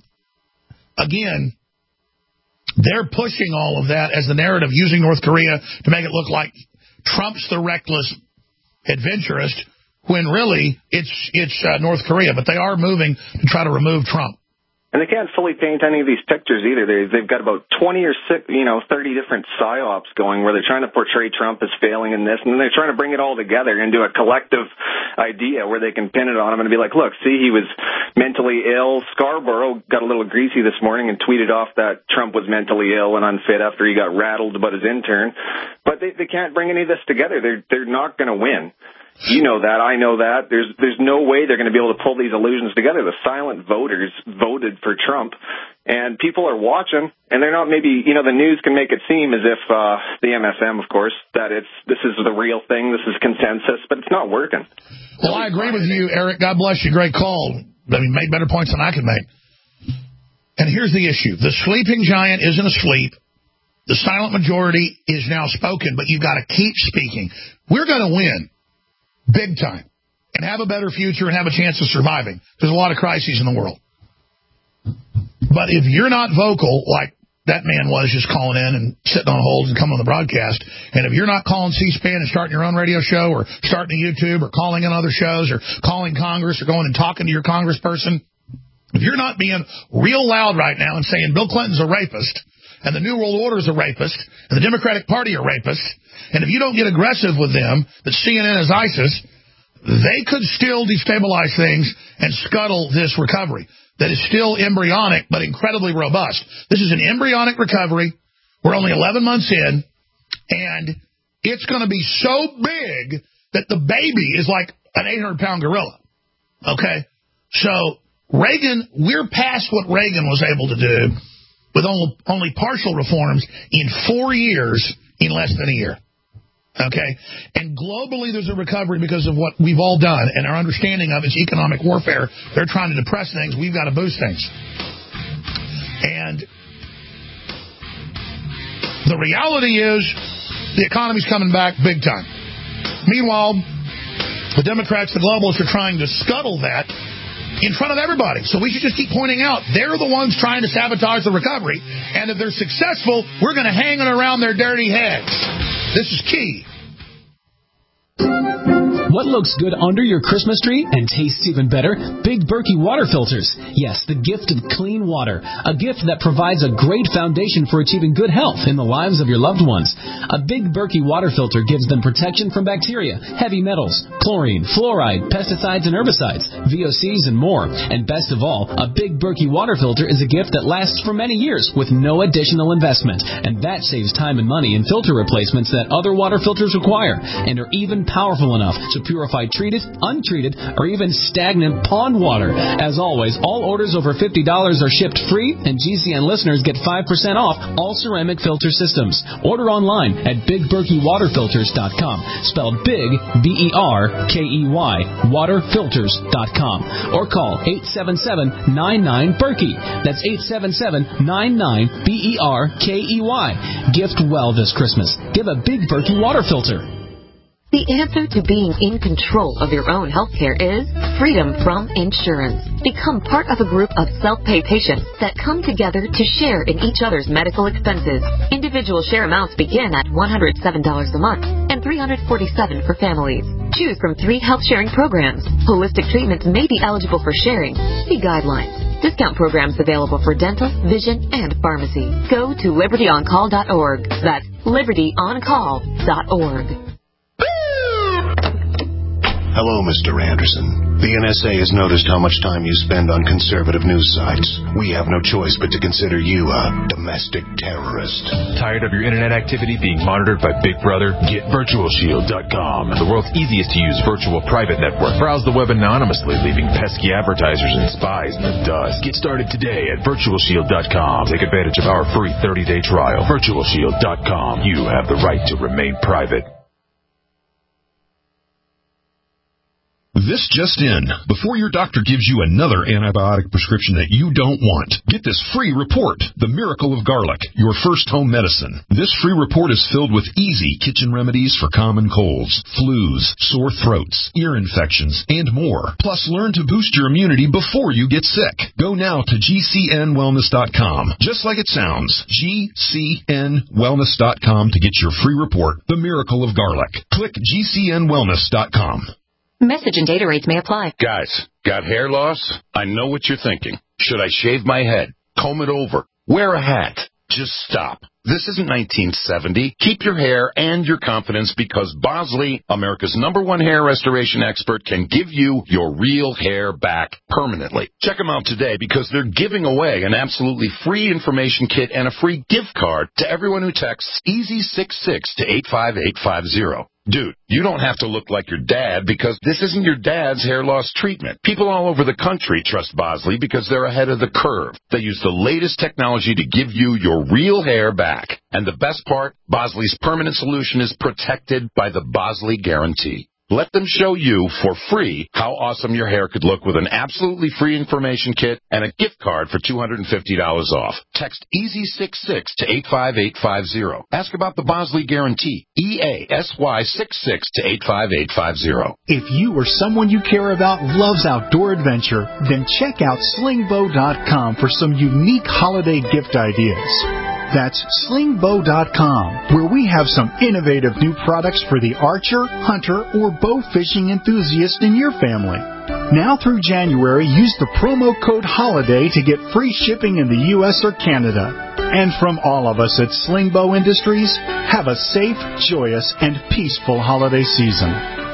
again, they're pushing all of that as the narrative, using North Korea to make it look like Trump's the reckless adventurist, when really it's North Korea. But they are moving to try to remove Trump. And they can't fully paint any of these pictures either. They've got about 20 or 30 different psyops going where they're trying to portray Trump as failing in this, and then they're trying to bring it all together into a collective idea where they can pin it on him and be like, look, see, he was mentally ill. Scarborough got a little greasy this morning and tweeted off that Trump was mentally ill and unfit after he got rattled about his intern. But they can't bring any of this together. They're not going to win. You know that. I know that. There's no way they're going to be able to pull these illusions together. The silent voters voted for Trump, and people are watching, and they're not maybe, the news can make it seem as if the MSM, of course, that this is the real thing, this is consensus, but it's not working. Well, I agree with you, Eric. God bless you. Great call. Made better points than I could make. And here's the issue. The sleeping giant isn't asleep. The silent majority is now spoken, but you've got to keep speaking. We're going to win. Big time. And have a better future and have a chance of surviving. There's a lot of crises in the world. But if you're not vocal, like that man was just calling in and sitting on hold and coming on the broadcast, and if you're not calling C-SPAN and starting your own radio show or starting a YouTube or calling in other shows or calling Congress or going and talking to your congressperson, if you're not being real loud right now and saying Bill Clinton's a rapist and the New World Order is a rapist and the Democratic Party are rapists, and if you don't get aggressive with them, that CNN is ISIS, they could still destabilize things and scuttle this recovery that is still embryonic but incredibly robust. This is an embryonic recovery. We're only 11 months in, and it's going to be so big that the baby is like an 800-pound gorilla. Okay? So Reagan, we're past what Reagan was able to do with only partial reforms in 4 years in less than a year. Okay? And globally, there's a recovery because of what we've all done and our understanding of it's economic warfare. They're trying to depress things. We've got to boost things. And the reality is the economy's coming back big time. Meanwhile, the Democrats, the globalists, are trying to scuttle that in front of everybody. So we should just keep pointing out they're the ones trying to sabotage the recovery. And if they're successful, we're going to hang it around their dirty heads. This is key. What looks good under your Christmas tree and tastes even better? Big Berkey water filters. Yes, the gift of clean water. A gift that provides a great foundation for achieving good health in the lives of your loved ones. A Big Berkey water filter gives them protection from bacteria, heavy metals, chlorine, fluoride, pesticides and herbicides, VOCs and more. And best of all, a Big Berkey water filter is a gift that lasts for many years with no additional investment. And that saves time and money in filter replacements that other water filters require and are even powerful enough to purify treated, untreated, or even stagnant pond water. As always, all orders over $50 are shipped free, and GCN listeners get 5% off all ceramic filter systems. Order online at BigBerkeyWaterFilters.com, spelled Big, B-E-R-K-E-Y, waterfilters.com, or call 877-99-BERKEY. That's 877-99-BERKEY. Gift well this Christmas. Give a Big Berkey water filter. The answer to being in control of your own healthcare is freedom from insurance. Become part of a group of self-pay patients that come together to share in each other's medical expenses. Individual share amounts begin at $107 a month and $347 for families. Choose from 3 health-sharing programs. Holistic treatments may be eligible for sharing. See guidelines. Discount programs available for dental, vision, and pharmacy. Go to libertyoncall.org. That's libertyoncall.org. Hello, Mr. Anderson. The NSA has noticed how much time you spend on conservative news sites. We have no choice but to consider you a domestic terrorist. Tired of your internet activity being monitored by Big Brother? Get VirtualShield.com, the world's easiest to use virtual private network. Browse the web anonymously, leaving pesky advertisers and spies in the dust. Get started today at VirtualShield.com. Take advantage of our free 30-day trial. VirtualShield.com. You have the right to remain private. This just in. Before your doctor gives you another antibiotic prescription that you don't want, get this free report, The Miracle of Garlic, your first home medicine. This free report is filled with easy kitchen remedies for common colds, flus, sore throats, ear infections, and more. Plus, learn to boost your immunity before you get sick. Go now to GCNwellness.com. Just like it sounds, GCNwellness.com to get your free report, The Miracle of Garlic. Click GCNwellness.com. Message and data rates may apply. Guys, got hair loss? I know what you're thinking. Should I shave my head? Comb it over? Wear a hat? Just stop. This isn't 1970. Keep your hair and your confidence because Bosley, America's #1 hair restoration expert, can give you your real hair back permanently. Check them out today because they're giving away an absolutely free information kit and a free gift card to everyone who texts EASY66 to 85850. Dude, you don't have to look like your dad because this isn't your dad's hair loss treatment. People all over the country trust Bosley because they're ahead of the curve. They use the latest technology to give you your real hair back. And the best part, Bosley's permanent solution is protected by the Bosley Guarantee. Let them show you for free how awesome your hair could look with an absolutely free information kit and a gift card for $250 off. Text EASY66 to 85850. Ask about the Bosley Guarantee. EASY66 to 85850. If you or someone you care about loves outdoor adventure, then check out slingbow.com for some unique holiday gift ideas. That's slingbow.com, where we have some innovative new products for the archer, hunter, or bow fishing enthusiast in your family. Now through January, use the promo code HOLIDAY to get free shipping in the U.S. or Canada. And from all of us at Slingbow Industries, have a safe, joyous, and peaceful holiday season.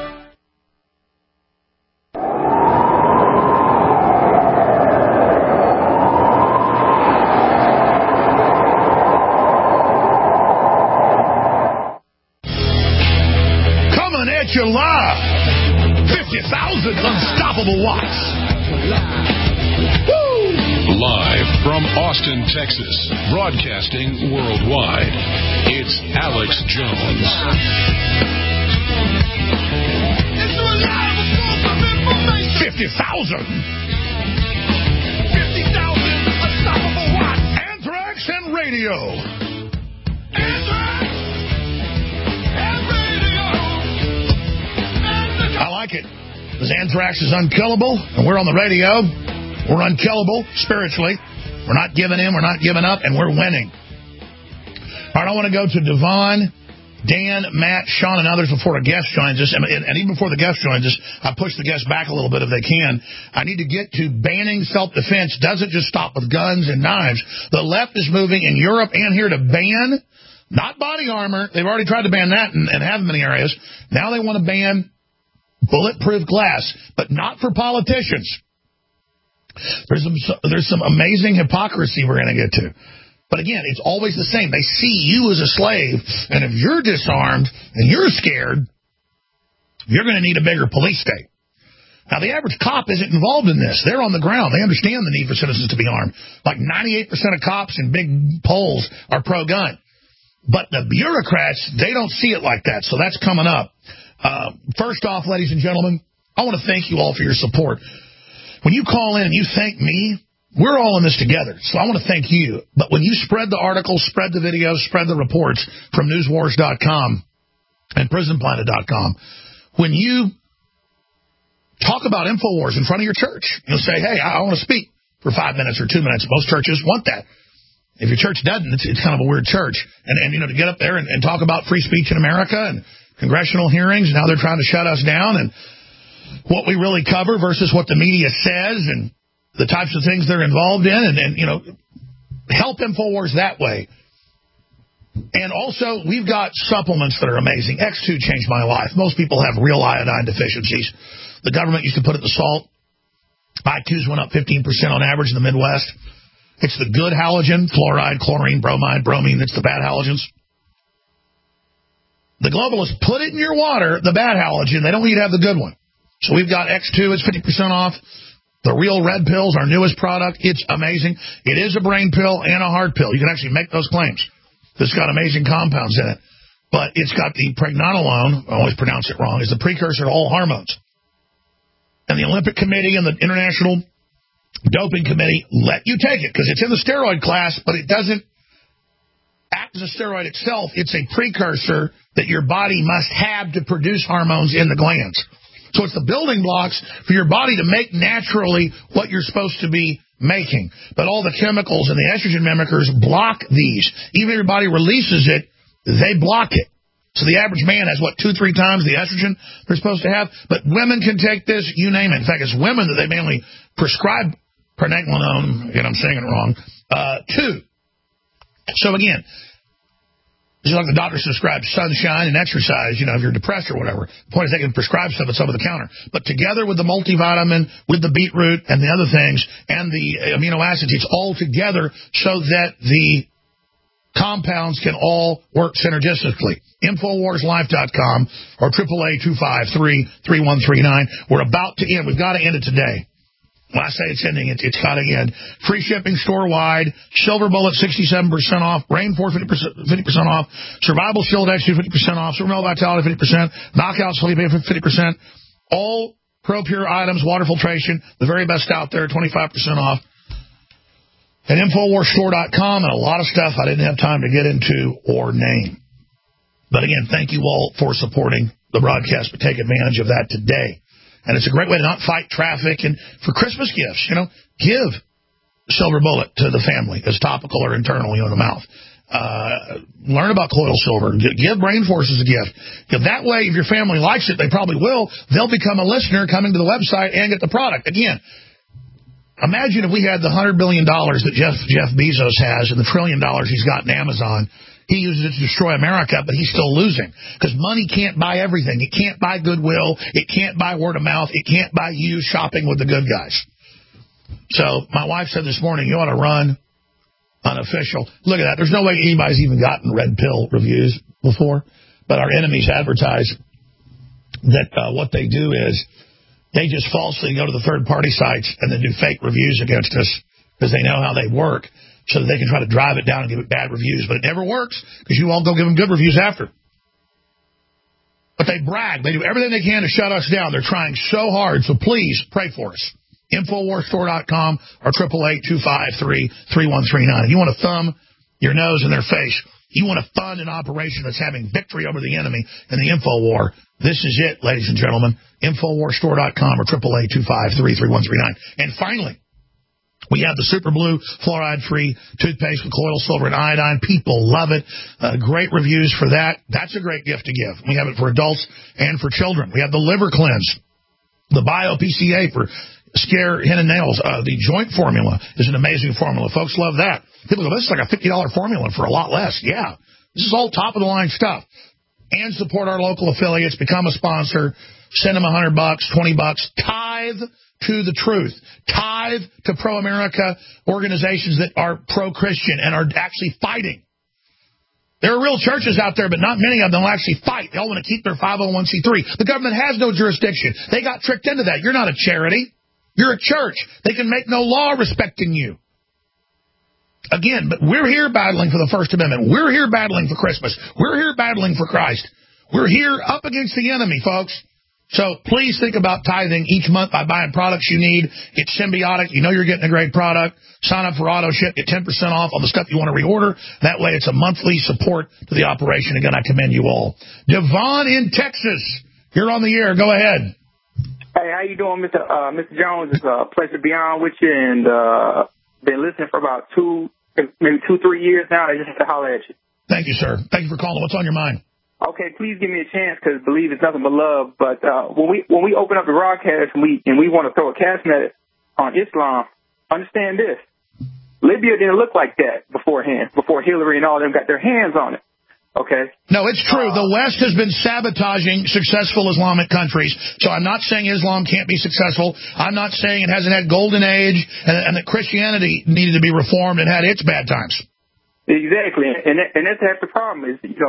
Live 50,000 unstoppable watts. Woo! Live from Austin, Texas, broadcasting worldwide, it's Alex Jones. 50,000 unstoppable watts. Anthrax and radio. I like it. Because Anthrax is unkillable, and we're on the radio. We're unkillable spiritually. We're not giving in, we're not giving up, and we're winning. All right, I want to go to Devon, Dan, Matt, Sean, and others before a guest joins us. And even before the guest joins us, I push the guests back a little bit if they can. I need to get to banning self-defense. Doesn't just stop with guns and knives. The left is moving in Europe and here to ban, not body armor. They've already tried to ban that and have in many areas. Now they want to ban bulletproof glass, but not for politicians. There's some amazing hypocrisy we're going to get to. But again, it's always the same. They see you as a slave, and if you're disarmed and you're scared, you're going to need a bigger police state. Now, the average cop isn't involved in this. They're on the ground. They understand the need for citizens to be armed. Like 98% of cops in big polls are pro-gun. But the bureaucrats, they don't see it like that, so that's coming up. First off, ladies and gentlemen, I want to thank you all for your support. When you call in and you thank me, we're all in this together, so I want to thank you. But when you spread the articles, spread the videos, spread the reports from newswars.com, and PrisonPlanet.com. When you talk about InfoWars in front of your church, you'll say, hey, I want to speak for 5 minutes or 2 minutes. Most churches want that. If your church doesn't, it's kind of a weird church. And to get up there and talk about free speech in America and congressional hearings and how they're trying to shut us down and what we really cover versus what the media says and the types of things they're involved in and help InfoWars that way. And also, we've got supplements that are amazing. X2 changed my life. Most people have real iodine deficiencies. The government used to put it in the salt. IQs went up 15% on average in the Midwest. It's the good halogen, fluoride, chlorine, bromide, bromine. It's the bad halogens. The globalists put it in your water, the bad halogen. They don't want you to have the good one. So we've got X2. It's 50% off. The Real Red Pills, our newest product. It's amazing. It is a brain pill and a heart pill. You can actually make those claims. It's got amazing compounds in it. But it's got the pregnenolone, I always pronounce it wrong, is the precursor to all hormones. And the Olympic Committee and the International Doping Committee let you take it because it's in the steroid class, but it doesn't act as a steroid itself. It's a precursor that your body must have to produce hormones in the glands. So it's the building blocks for your body to make naturally what you're supposed to be making. But all the chemicals and the estrogen mimickers block these. Even if your body releases it, they block it. So the average man has, 2-3 times the estrogen they're supposed to have? But women can take this, you name it. In fact, it's women that they mainly prescribe pregnenolone, again, I'm saying it wrong, to. So again, just like the doctors prescribe sunshine and exercise, if you're depressed or whatever. The point is they can prescribe stuff that's over the counter. But together with the multivitamin, with the beetroot and the other things, and the amino acids, it's all together so that the compounds can all work synergistically. InfoWarsLife.com or 888-253-3139. We're about to end. We've got to end it today. When I say it's ending, it's got to end. Free shipping store-wide. Silver Bullet, 67% off. Rainforest, 50% off. Survival Shield X2, 50% off. Super Vitality, 50%. Knockout Sleep, 50%. All ProPure items, water filtration, the very best out there, 25% off. At InfoWarsStore.com, and a lot of stuff I didn't have time to get into or name. But again, thank you all for supporting the broadcast, but take advantage of that today. And it's a great way to not fight traffic. And for Christmas gifts, give Silver Bullet to the family as topical or internal, in the mouth. Learn about colloidal silver. Give Brain Force as a gift. That way, if your family likes it, they probably will. They'll become a listener coming to the website and get the product. Again, imagine if we had the $100 billion that Jeff Bezos has and the $1 trillion he's got in Amazon. He uses it to destroy America, but he's still losing. Because money can't buy everything. It can't buy goodwill. It can't buy word of mouth. It can't buy you shopping with the good guys. So my wife said this morning, you ought to run unofficial. Look at that. There's no way anybody's even gotten red pill reviews before. But our enemies advertise that what they do is they just falsely go to the third-party sites and then do fake reviews against us because they know how they work, so that they can try to drive it down and give it bad reviews. But it never works because you won't go give them good reviews after. But they brag. They do everything they can to shut us down. They're trying so hard, so please pray for us. InfoWarsStore.com or 888-253-3139. If you want to thumb your nose in their face, you want to fund an operation that's having victory over the enemy in the InfoWar, this is it, ladies and gentlemen. InfoWarsStore.com or 888-253-3139. And finally, we have the Super Blue fluoride-free toothpaste with colloidal silver and iodine. People love it. Great reviews for that. That's a great gift to give. We have it for adults and for children. We have the Liver Cleanse, the Bio-PCA for scare, hen, and nails. The joint formula is an amazing formula. Folks love that. People go, this is like a $50 formula for a lot less. Yeah, this is all top-of-the-line stuff. And support our local affiliates. Become a sponsor. Send them $100, $20. Tithe to the truth. Tithe to pro-America organizations that are pro-Christian and are actually fighting. There are real churches out there, but not many of them will actually fight. They all want to keep their 501c3. The government has no jurisdiction. They got tricked into that. You're not a charity. You're a church. They can make no law respecting you. Again, but we're here battling for the First Amendment. We're here battling for Christmas. We're here battling for Christ. We're here up against the enemy, folks. So please think about tithing each month by buying products you need. It's symbiotic. You know you're getting a great product. Sign up for auto ship. Get 10% off on the stuff you want to reorder. That way it's a monthly support to the operation. Again, I commend you all. Devon in Texas. You're on the air. Go ahead. Hey, how you doing, Mr. Jones? It's a pleasure to be on with you, and been listening for about 3 years now. I just have to holler at you. Thank you, sir. Thank you for calling. What's on your mind? Okay, please give me a chance, because believe it's nothing but love. But when we open up the broadcast and we want to throw a cast net on Islam, understand this: Libya didn't look like that beforehand. Before Hillary and all them got their hands on it. Okay. No, it's true. The West has been sabotaging successful Islamic countries. So I'm not saying Islam can't be successful. I'm not saying it hasn't had golden age and that Christianity needed to be reformed and had its bad times. Exactly, and that's half the problem. Is they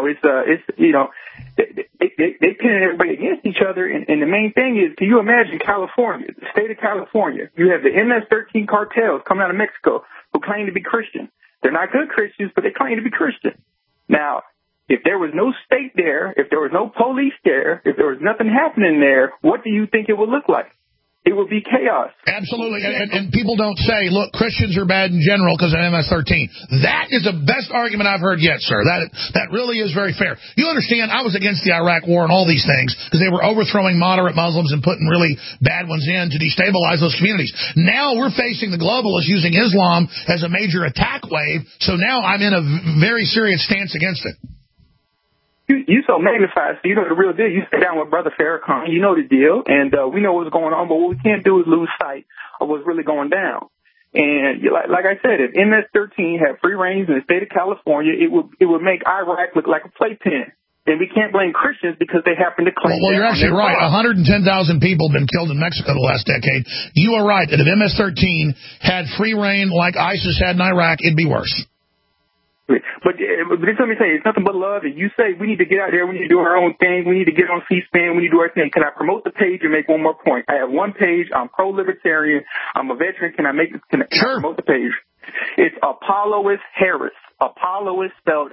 pinning everybody against each other, and the main thing is, can you imagine California, the state of California? You have the MS-13 cartels coming out of Mexico who claim to be Christian. They're not good Christians, but they claim to be Christian. Now, if there was no state there, if there was no police there, if there was nothing happening there, what do you think it would look like? It would be chaos. Absolutely. And people don't say, look, Christians are bad in general because of MS-13. That is the best argument I've heard yet, sir. That really is very fair. You understand, I was against the Iraq war and all these things because they were overthrowing moderate Muslims and putting really bad ones in to destabilize those communities. Now we're facing the globalists using Islam as a major attack wave, so now I'm in a very serious stance against it. You so magnified, so you know the real deal. You sit down with Brother Farrakhan, you know the deal, and we know what's going on, but what we can't do is lose sight of what's really going down. And like I said, if MS-13 had free reigns in the state of California, it would make Iraq look like a playpen. And we can't blame Christians because they happen to claim. Well, you're actually right. 110,000 people have been killed in Mexico the last decade. You are right that if MS-13 had free reign like ISIS had in Iraq, it'd be worse. But just let me say, it's nothing but love. And you say we need to get out there, we need to do our own thing, we need to get on C-SPAN, we need to do our thing. Can I promote the page and make one more point? I have one page. I'm pro-libertarian. I'm a veteran. Can I promote the page? It's Apollos Harris. Apollos spelled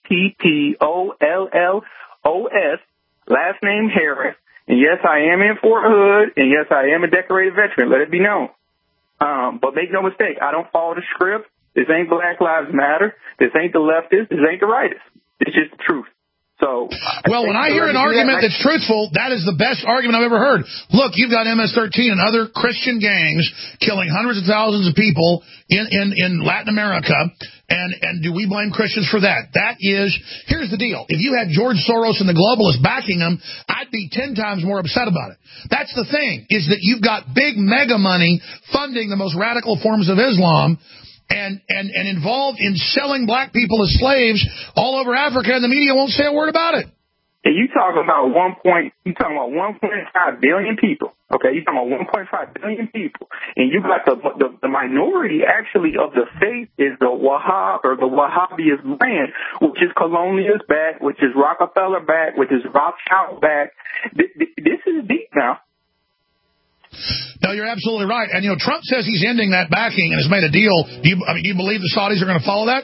APPOLLOS. Last name Harris. And yes, I am in Fort Hood. And yes, I am a decorated veteran. Let it be known. But make no mistake, I don't follow the script. This ain't Black Lives Matter. This ain't the leftists. This ain't the rightists. It's just the truth. So, well, when I hear an argument that's truthful, that is the best argument I've ever heard. Look, you've got MS-13 and other Christian gangs killing hundreds of thousands of people in Latin America, and do we blame Christians for that? Here's the deal. If you had George Soros and the globalists backing them, I'd be 10 times more upset about it. That's the thing, is that you've got big mega money funding the most radical forms of Islam, and involved in selling black people as slaves all over Africa, and the media won't say a word about it. And you talking about 1.5 billion people. Okay, you talking about 1.5 billion people, and you got the minority actually of the faith is the Wahhab or the Wahhabist brand, which is colonialist back, which is Rockefeller back, which is Rothschild back. This is deep now. No, you're absolutely right. And, Trump says he's ending that backing and has made a deal. Do you believe the Saudis are going to follow that?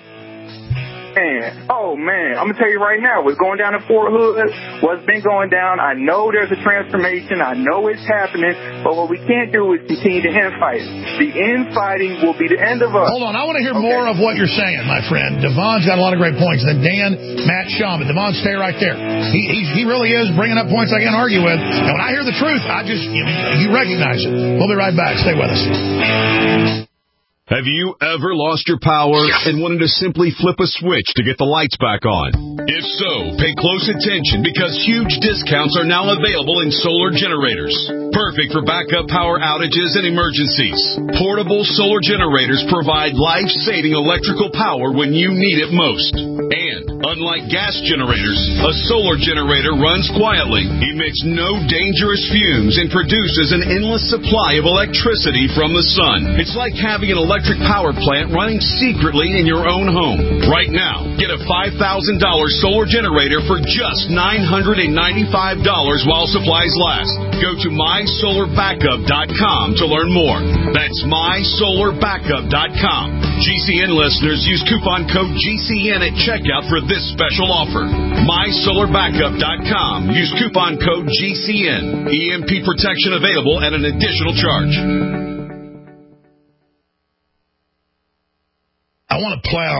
Man, I'm going to tell you right now, what's going down in Fort Hood, what's been going down, I know there's a transformation, I know it's happening, but what we can't do is continue the infighting. The infighting will be the end of us. Hold on, I want to hear more of what you're saying, my friend. Devon's got a lot of great points. Then Dan, Matt, Sean, but Devon, stay right there. He really is bringing up points I can't argue with, and when I hear the truth, you recognize it. We'll be right back. Stay with us. Have you ever lost your power and wanted to simply flip a switch to get the lights back on? If so, pay close attention because huge discounts are now available in solar generators. Perfect for backup power outages and emergencies. Portable solar generators provide life-saving electrical power when you need it most. And, unlike gas generators, a solar generator runs quietly, emits no dangerous fumes, and produces an endless supply of electricity from the sun. It's like having an electric power plant running secretly in your own home. Right now, get a $5,000 solar generator for just $995 while supplies last. Go to mysolarbackup.com to learn more. That's mysolarbackup.com. GCN listeners use coupon code GCN at checkout for this special offer. mysolarbackup.com. Use coupon code GCN. EMP protection available at an additional charge. I want to play